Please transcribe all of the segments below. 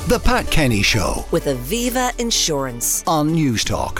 The Pat Kenny Show with Aviva Insurance on Newstalk.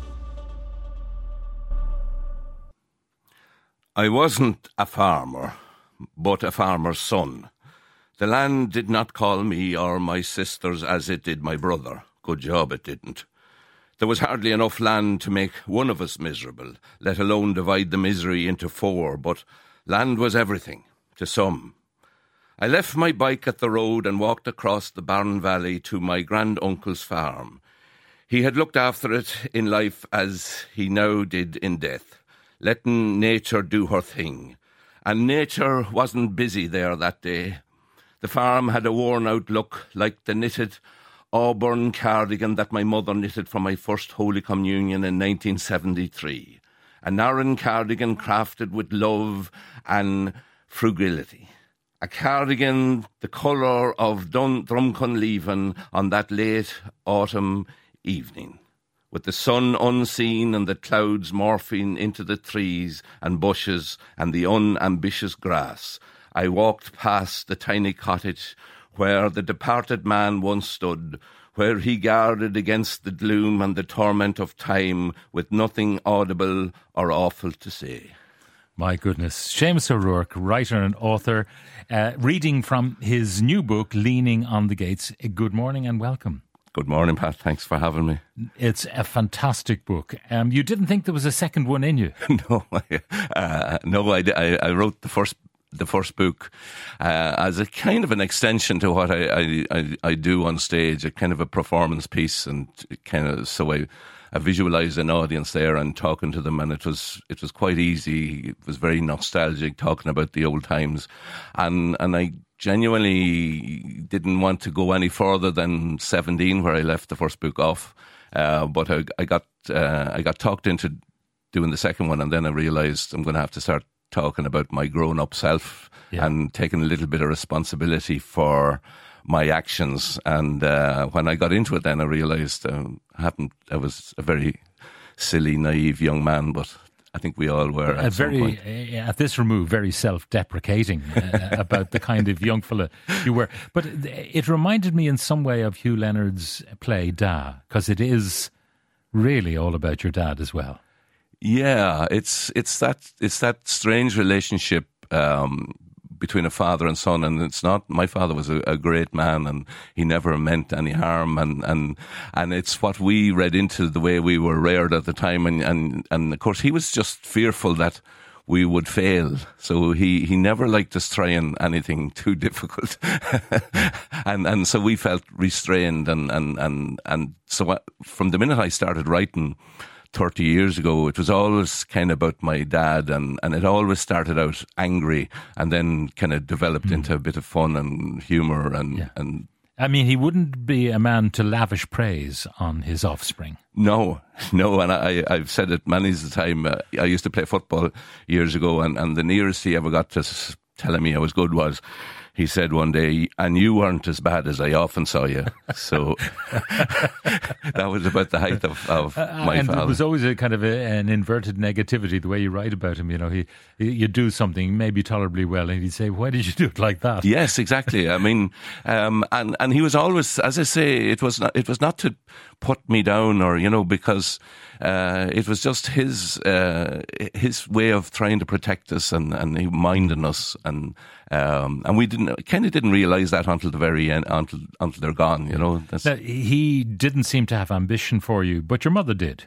I wasn't a farmer, but a farmer's son. The land did not call me or my sisters as it did my brother. Good job it didn't. There was hardly enough land to make one of us miserable, let alone divide the misery into four, but land was everything, to some. I left my bike at the road and walked across the barren valley to my granduncle's farm. He had looked after it in life as he now did in death, letting nature do her thing. And nature wasn't busy there that day. The farm had a worn-out look, like the knitted auburn cardigan that my mother knitted for my first Holy Communion in 1973. A Narran cardigan crafted with love and frugality. A cardigan the colour of Drumconleven on that late autumn evening, with the sun unseen and the clouds morphing into the trees and bushes and the unambitious grass. I walked past the tiny cottage where the departed man once stood, where he guarded against the gloom and the torment of time with nothing audible or awful to say. My goodness. Seamus O'Rourke, writer and author, reading from his new book, Leaning on the Gates. Good morning and welcome. Good morning, Pat. Thanks for having me. It's a fantastic book. You didn't think there was a second one in you? No, I wrote the first book as a kind of an extension to what I do on stage, a kind of a performance piece, and kind of so I visualised an audience there and talking to them, and it was quite easy. It was very nostalgic, talking about the old times, and I genuinely didn't want to go any further than 17, where I left the first book off. But I got talked into doing the second one, and then I realised I'm going to have to start talking about my grown-up self and taking a little bit of responsibility for my actions. And when I got into it, then I realised I was a very silly, naive young man, but I think we all were at some point. At this remove, very self-deprecating about the kind of young fella you were. But it reminded me in some way of Hugh Leonard's play Da, because it is really all about your dad as well. Yeah, it's that strange relationship between a father and son, and it's not. My father was a great man, and he never meant any harm, and it's what we read into the way we were reared at the time, and of course he was just fearful that we would fail, so he never liked us trying anything too difficult, and so we felt restrained, and so from the minute I started writing 30 years ago, it was always kind of about my dad, and it always started out angry and then kind of developed into a bit of fun and humour. And I mean, he wouldn't be a man to lavish praise on his offspring. No, and I've said it many a time. I used to play football years ago, and the nearest he ever got to telling me I was good was, he said one day, "And you weren't as bad as I often saw you." So that was about the height of my and father. It was always a kind of an inverted negativity, the way you write about him. You know, you do something maybe tolerably well, and he'd say, "Why did you do it like that?" Yes, exactly. I mean, and he was always, as I say, it was not to put me down, or because it was just his way of trying to protect us and he minding us, and we didn't realise that until the very end, until they're gone. Now, he didn't seem to have ambition for you, but your mother did.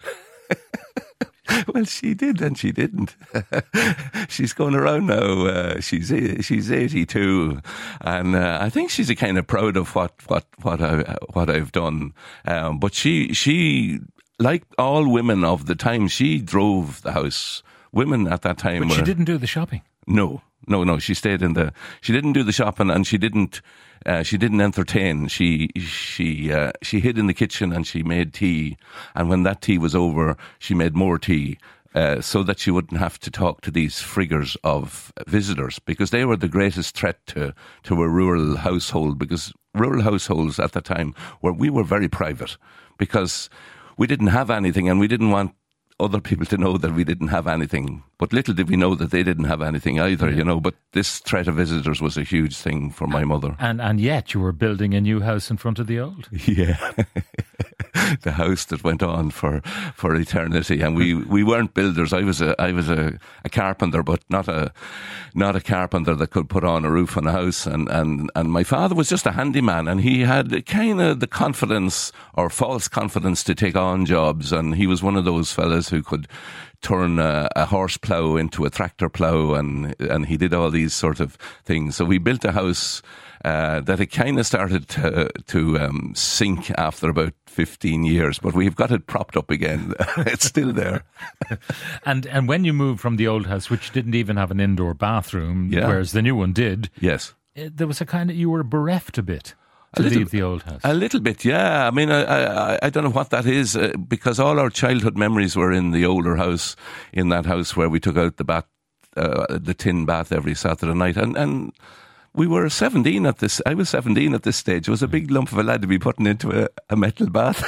Well, she did and she didn't. She's going around now. She's 82, and I think she's a kind of proud of what I've done. But she, like all women of the time, she drove the house. Women at that time, but she didn't do the shopping. No. She stayed she didn't do the shopping, and she didn't entertain. She hid in the kitchen and she made tea. And when that tea was over, she made more tea, so that she wouldn't have to talk to these friggers of visitors, because they were the greatest threat to a rural household. Because rural households at the time we were very private, because we didn't have anything, and we didn't want other people to know that we didn't have anything. But little did we know that they didn't have anything either, you know. But this threat of visitors was a huge thing for my mother. And yet you were building a new house in front of the old. Yeah. The house that went on for eternity, and we weren't builders. I was a carpenter, but not a carpenter that could put on a roof on a house. And my father was just a handyman, and he had kind of the confidence or false confidence to take on jobs. And he was one of those fellas who could turn a horse plough into a tractor plough, and he did all these sort of things. So we built a house that it kind of started to sink after about 15 years, but we've got it propped up again. It's still there. And when you moved from the old house, which didn't even have an indoor bathroom, whereas the new one did, yes, there was a kind of, you were bereft a bit to leave the old house. A little bit, yeah. I mean, I don't know what that is, because all our childhood memories were in the older house, in that house where we took out the bath, the tin bath every Saturday night, and we were 17 at this. I was 17 at this stage. It was a big lump of a lad to be putting into a metal bath.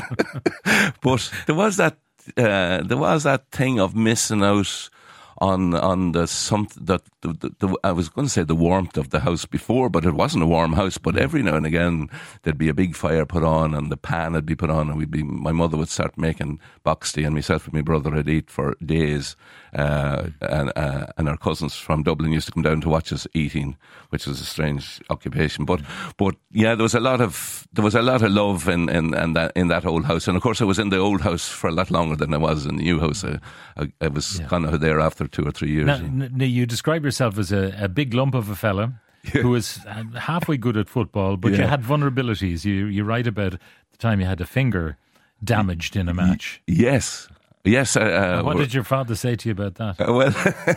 But there was that thing of missing out on the I was going to say the warmth of the house before, but it wasn't a warm house. But every now and again there'd be a big fire put on, and the pan would be put on, and my mother would start making box tea, and myself and my brother would eat for days. And our cousins from Dublin used to come down to watch us eating, which was a strange occupation. But yeah, there was a lot of love in that old house, and of course I was in the old house for a lot longer than I was in the new house. I was kind of there after 2 or 3 years. Now, you describe yourself as a big lump of a fella who was halfway good at football, but you had vulnerabilities. You write about the time you had a finger damaged in a match. Yes. Yes. What did your father say to you about that? Well,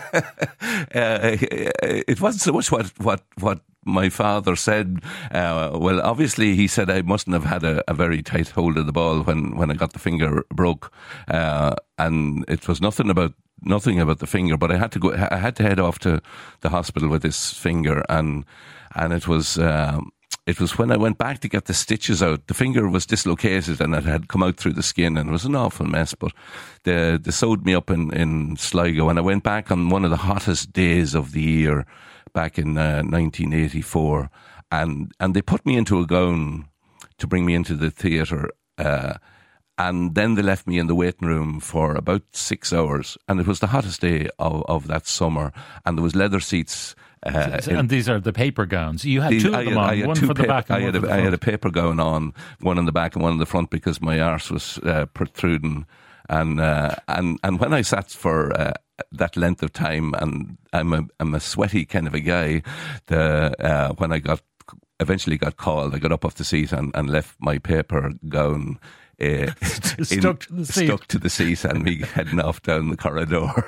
it wasn't so much what my father said. Well, obviously he said I mustn't have had a very tight hold of the ball when I got the finger broke, and it was nothing about the finger. But I had to head off to the hospital with this finger, and it was. It was when I went back to get the stitches out, the finger was dislocated and it had come out through the skin, and it was an awful mess. But they sewed me up in Sligo, and I went back on one of the hottest days of the year back in 1984, and they put me into a gown to bring me into the theatre, and then they left me in the waiting room for about 6 hours, and it was the hottest day of that summer, and there was leather seats. And these are the paper gowns. You had two of them on, one for the back and one for the front. I had a paper gown on, one in the back and one in the front, because my arse was protruding. And when I sat for that length of time, and I'm a sweaty kind of a guy, when I eventually got called, I got up off the seat and left my paper gown stuck to the seat, and me heading off down the corridor.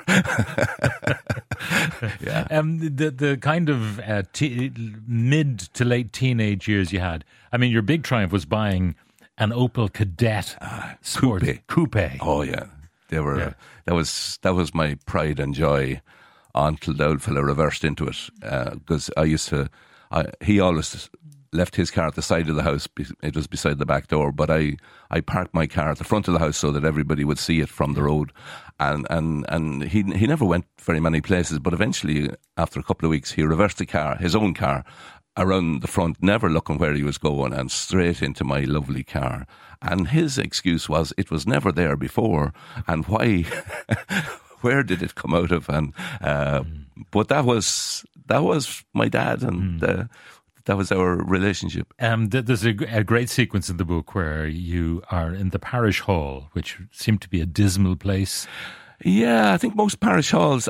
Yeah. The kind of mid to late teenage years you had. I mean, your big triumph was buying an Opel Kadett Sport Coupe. Oh yeah, they were. Yeah. That was my pride and joy until the old fella reversed into it, because he always left his car at the side of the house. It was beside the back door, but I parked my car at the front of the house so that everybody would see it from the road. And he never went very many places, but eventually, after a couple of weeks, he reversed his own car, around the front, never looking where he was going, and straight into my lovely car. And his excuse was it was never there before, and why? Where did it come out of? And but that was my dad, and. That was our relationship. There's a great sequence in the book where you are in the parish hall, which seemed to be a dismal place. Yeah, I think most parish halls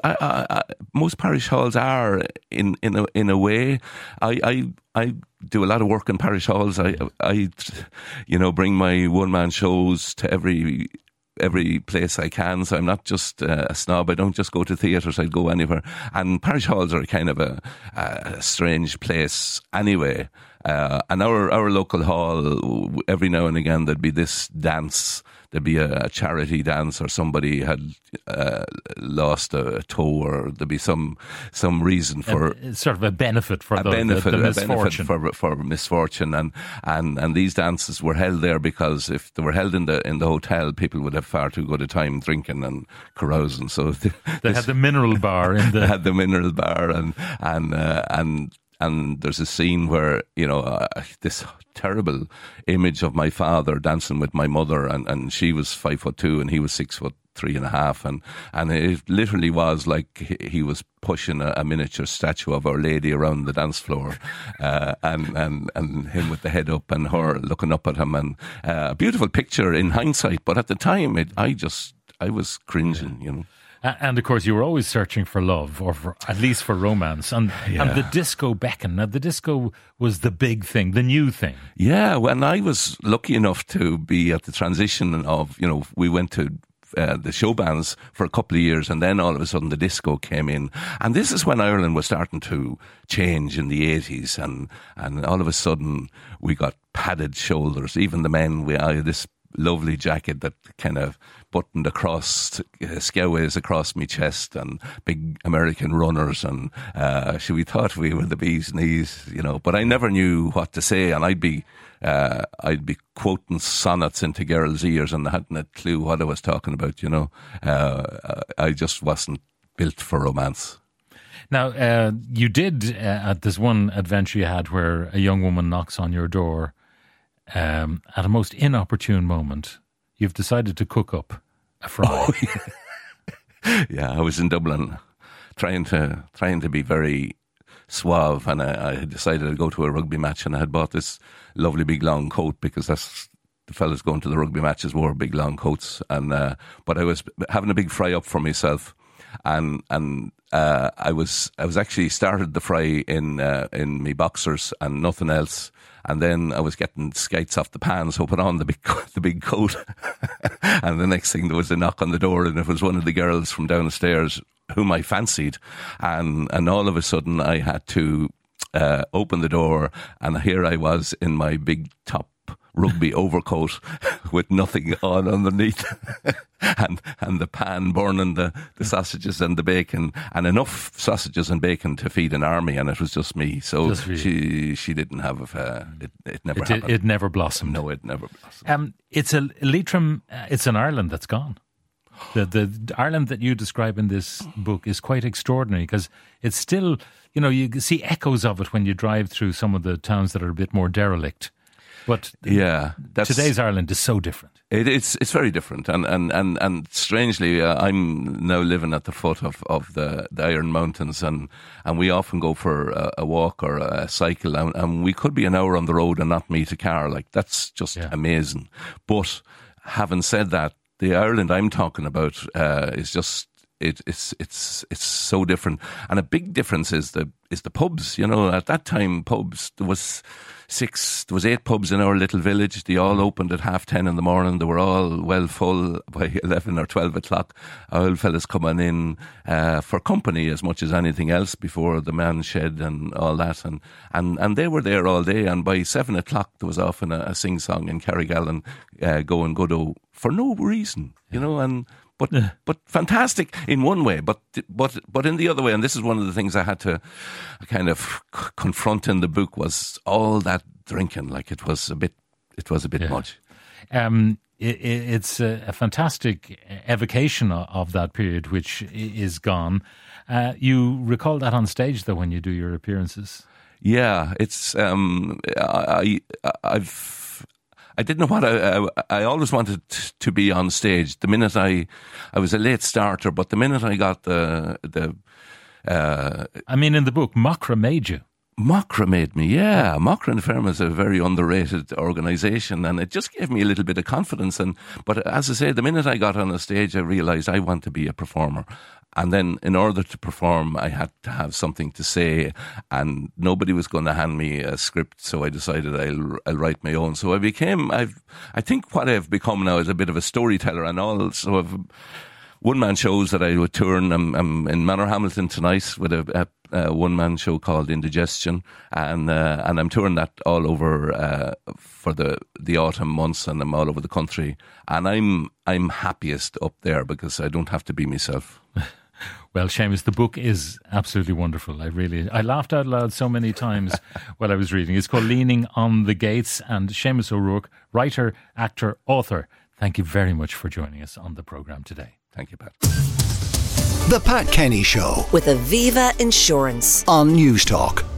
are in a way. I do a lot of work in parish halls. I bring my one man shows to every place I can, so I'm not just a snob. I don't just go to theatres, I'd go anywhere. And parish halls are kind of a strange place anyway. And our local hall, every now and again, there'd be this dance. There'd be a charity dance, or somebody had lost a toe, or there'd be some reason for sort of a benefit for the misfortune. For misfortune, and these dances were held there because if they were held in the hotel, people would have far too good a time drinking and carousing. So they had the mineral bar in the they had the mineral bar, and there's a scene where, this terrible image of my father dancing with my mother, and she was 5'2" and he was 6'3.5", and it literally was like he was pushing a miniature statue of Our Lady around the dance floor, and him with the head up and her looking up at him, and a beautiful picture in hindsight, but at the time I was cringing, And of course, you were always searching for love, or at least for romance. And the disco beckoned. Now, the disco was the big thing, the new thing. Yeah, when I was lucky enough to be at the transition of, we went to the show bands for a couple of years, and then all of a sudden the disco came in. And this is when Ireland was starting to change in the 80s, and all of a sudden we got padded shoulders. Even the men, I had this lovely jacket that kind of buttoned across, scoways across my chest, and big American runners, and we thought we were the bee's knees, but I never knew what to say, and I'd be quoting sonnets into girls' ears, and I hadn't a clue what I was talking about, I just wasn't built for romance. Now, you did, at this one adventure you had where a young woman knocks on your door, at a most inopportune moment, you've decided to cook up a fry. Oh, yeah, I was in Dublin trying to be very suave, and I had decided to go to a rugby match, and I had bought this lovely big long coat because that's the fellas going to the rugby matches wore big long coats, and but I was having a big fry up for myself, and I was actually started the fry in me boxers and nothing else. And then I was getting skates off the pan, so I put on the big coat. And the next thing, there was a knock on the door, and it was one of the girls from downstairs whom I fancied. And all of a sudden, I had to open the door, and here I was in my big top rugby overcoat with nothing on underneath, and the pan burning the sausages and the bacon, and enough sausages and bacon to feed an army, and it was just me. So she didn't have it never happened. It never blossomed. No, it never blossomed. It's a Leitrim. It's an Ireland that's gone. The Ireland that you describe in this book is quite extraordinary, because it's still, you see echoes of it when you drive through some of the towns that are a bit more derelict. But today's Ireland is so different. It's very different, and strangely, I'm now living at the foot of the Iron Mountains, and we often go for a walk or a cycle, and we could be an hour on the road and not meet a car. Like, that's just amazing. But having said that, the Ireland I'm talking about is just. It's so different, and a big difference is the pubs. At that time, pubs, there was 8 pubs in our little village. They all opened at 10:30 in the morning. They were all well full by 11 or 12 o'clock. Old fellas coming in for company as much as anything else before the man shed and all that, and they were there all day. And by 7 o'clock, there was often a sing song in Carrigallen going good for no reason, But fantastic in one way, but in the other way, and this is one of the things I had to kind of confront in the book, was all that drinking. Like, it was a bit much. It's a fantastic evocation of that period, which is gone. You recall that on stage, though, when you do your appearances. Yeah, it's I didn't know what I always wanted to be on stage. The minute I was a late starter, but the minute I got in the book, Macra made you. Macra made me, yeah. Macra and Ferma is a very underrated organisation, and it just gave me a little bit of confidence. But as I say, the minute I got on a stage, I realised I want to be a performer. And then in order to perform, I had to have something to say, and nobody was going to hand me a script, so I decided I'll write my own. So I think what I've become now is a bit of a storyteller, and also one-man shows that I would tour. I'm in Manorhamilton tonight with a one-man show called Indigestion, and I'm touring that all over for the autumn months, and I'm all over the country. And I'm happiest up there because I don't have to be myself. Well, Seamus, the book is absolutely wonderful. I laughed out loud so many times while I was reading. It's called Leaning on the Gates, and Seamus O'Rourke, writer, actor, author. Thank you very much for joining us on the programme today. Thank you, Pat. The Pat Kenny Show with Aviva Insurance on News Talk.